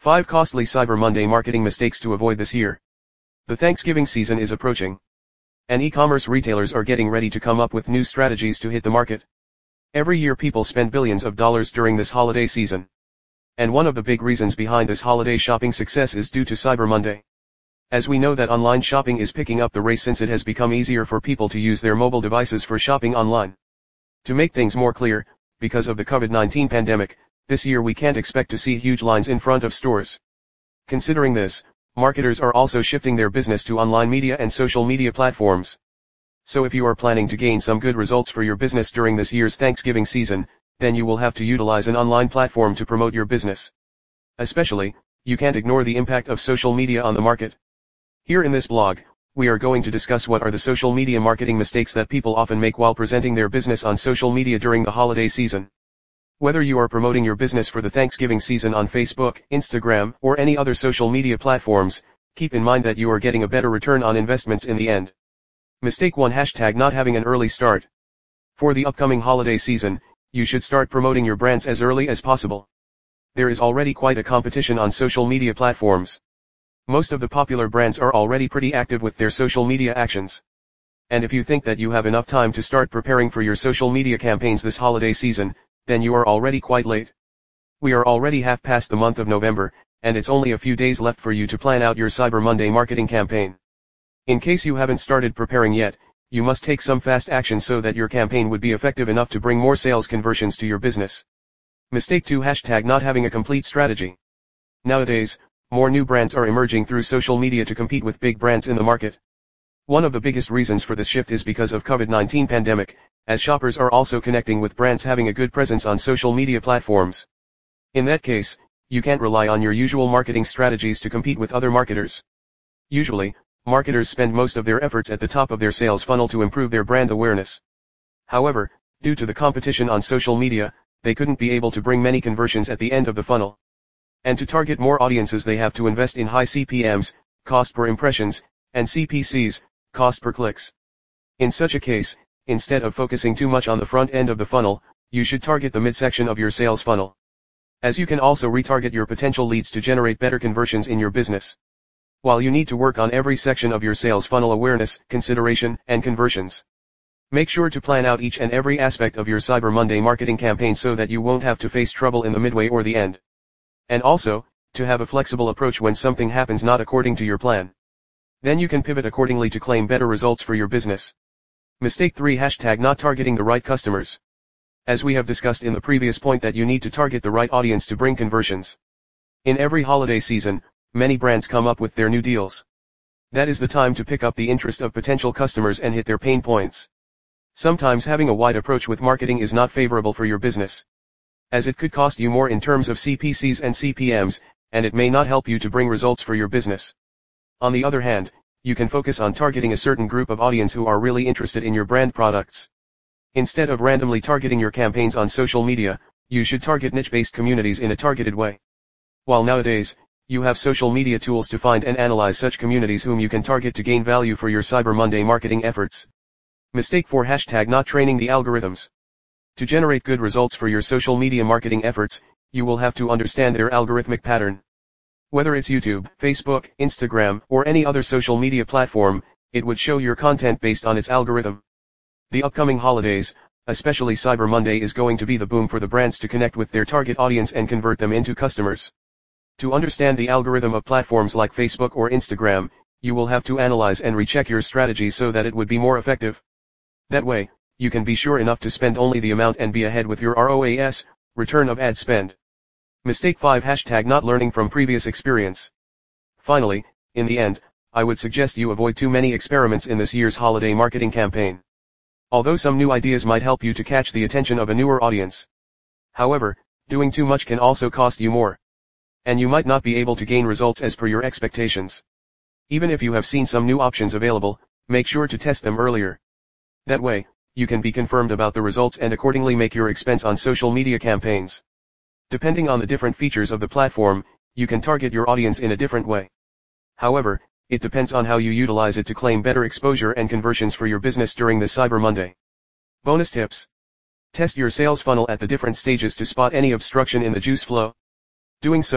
5 Costly Cyber Monday Marketing Mistakes to Avoid This Year. The Thanksgiving season is approaching, and e-commerce retailers are getting ready to come up with new strategies to hit the market. Every year people spend billions of dollars during this holiday season. And one of the big reasons behind this holiday shopping success is due to Cyber Monday. As we know that online shopping is picking up the race since it has become easier for people to use their mobile devices for shopping online. To make things more clear, because of the COVID-19 pandemic, this year we can't expect to see huge lines in front of stores. Considering this, marketers are also shifting their business to online media and social media platforms. So if you are planning to gain some good results for your business during this year's Thanksgiving season, then you will have to utilize an online platform to promote your business. Especially, you can't ignore the impact of social media on the market. Here in this blog, we are going to discuss what are the social media marketing mistakes that people often make while presenting their business on social media during the holiday season. Whether you are promoting your business for the Thanksgiving season on Facebook, Instagram, or any other social media platforms, keep in mind that you are getting a better return on investments in the end. Mistake 1. Not having an early start. For the upcoming holiday season, you should start promoting your brands as early as possible. There is already quite a competition on social media platforms. Most of the popular brands are already pretty active with their social media actions. And if you think that you have enough time to start preparing for your social media campaigns this holiday season, then you are already quite late. We are already half past the month of November, and it's only a few days left for you to plan out your Cyber Monday marketing campaign. In case you haven't started preparing yet, you must take some fast action so that your campaign would be effective enough to bring more sales conversions to your business. Mistake 2. Not having a complete strategy. Nowadays, more new brands are emerging through social media to compete with big brands in the market. One of the biggest reasons for this shift is because of COVID-19 pandemic, as shoppers are also connecting with brands having a good presence on social media platforms. In that case, you can't rely on your usual marketing strategies to compete with other marketers. Usually, marketers spend most of their efforts at the top of their sales funnel to improve their brand awareness. However, due to the competition on social media, they couldn't be able to bring many conversions at the end of the funnel. And to target more audiences they have to invest in high CPMs, cost per impressions, and CPCs, cost per clicks. In such a case, instead of focusing too much on the front end of the funnel, you should target the midsection of your sales funnel. As you can also retarget your potential leads to generate better conversions in your business. While you need to work on every section of your sales funnel: awareness, consideration, and conversions. Make sure to plan out each and every aspect of your Cyber Monday marketing campaign so that you won't have to face trouble in the midway or the end. And also, to have a flexible approach when something happens not according to your plan. Then you can pivot accordingly to claim better results for your business. Mistake 3. Not targeting the right customers. As we have discussed in the previous point that you need to target the right audience to bring conversions. In every holiday season, many brands come up with their new deals. That is the time to pick up the interest of potential customers and hit their pain points. Sometimes having a wide approach with marketing is not favorable for your business, as it could cost you more in terms of CPCs and CPMs, and it may not help you to bring results for your business. On the other hand, you can focus on targeting a certain group of audience who are really interested in your brand products. Instead of randomly targeting your campaigns on social media, you should target niche-based communities in a targeted way. While nowadays, you have social media tools to find and analyze such communities whom you can target to gain value for your Cyber Monday marketing efforts. Mistake 4. Not training the algorithms. To generate good results for your social media marketing efforts, you will have to understand their algorithmic pattern. Whether it's YouTube, Facebook, Instagram, or any other social media platform, it would show your content based on its algorithm. The upcoming holidays, especially Cyber Monday, is going to be the boom for the brands to connect with their target audience and convert them into customers. To understand the algorithm of platforms like Facebook or Instagram, you will have to analyze and recheck your strategy so that it would be more effective. That way, you can be sure enough to spend only the amount and be ahead with your ROAS, return of ad spend. Mistake 5. Not learning from previous experience. Finally, in the end, I would suggest you avoid too many experiments in this year's holiday marketing campaign. Although some new ideas might help you to catch the attention of a newer audience. However, doing too much can also cost you more. And you might not be able to gain results as per your expectations. Even if you have seen some new options available, make sure to test them earlier. That way, you can be confirmed about the results and accordingly make your expense on social media campaigns. Depending on the different features of the platform, you can target your audience in a different way. However, it depends on how you utilize it to claim better exposure and conversions for your business during the Cyber Monday. Bonus tips. Test your sales funnel at the different stages to spot any obstruction in the juice flow. Doing so,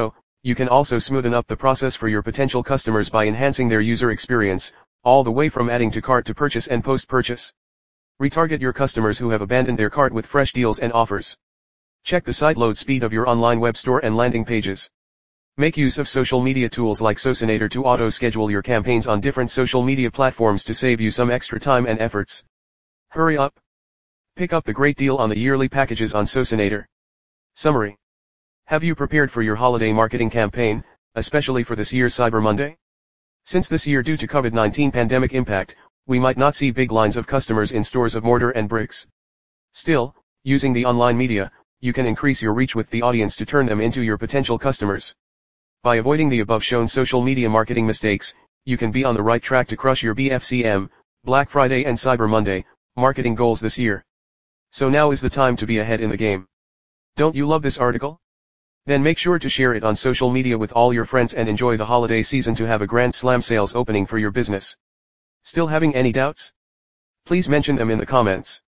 You can also smoothen up the process for your potential customers by enhancing their user experience, all the way from adding to cart to purchase and post-purchase. Retarget your customers who have abandoned their cart with fresh deals and offers. Check the site load speed of your online web store and landing pages. Make use of social media tools like Socinator to auto-schedule your campaigns on different social media platforms to save you some extra time and efforts. Hurry up! Pick up the great deal on the yearly packages on Socinator. Summary. Have you prepared for your holiday marketing campaign, especially for this year's Cyber Monday? Since this year, due to COVID-19 pandemic impact, we might not see big lines of customers in stores of mortar and bricks. Still, using the online media, you can increase your reach with the audience to turn them into your potential customers. By avoiding the above shown social media marketing mistakes, you can be on the right track to crush your BFCM, Black Friday and Cyber Monday, marketing goals this year. So now is the time to be ahead in the game. Don't you love this article? Then make sure to share it on social media with all your friends and enjoy the holiday season to have a grand slam sales opening for your business. Still having any doubts? Please mention them in the comments.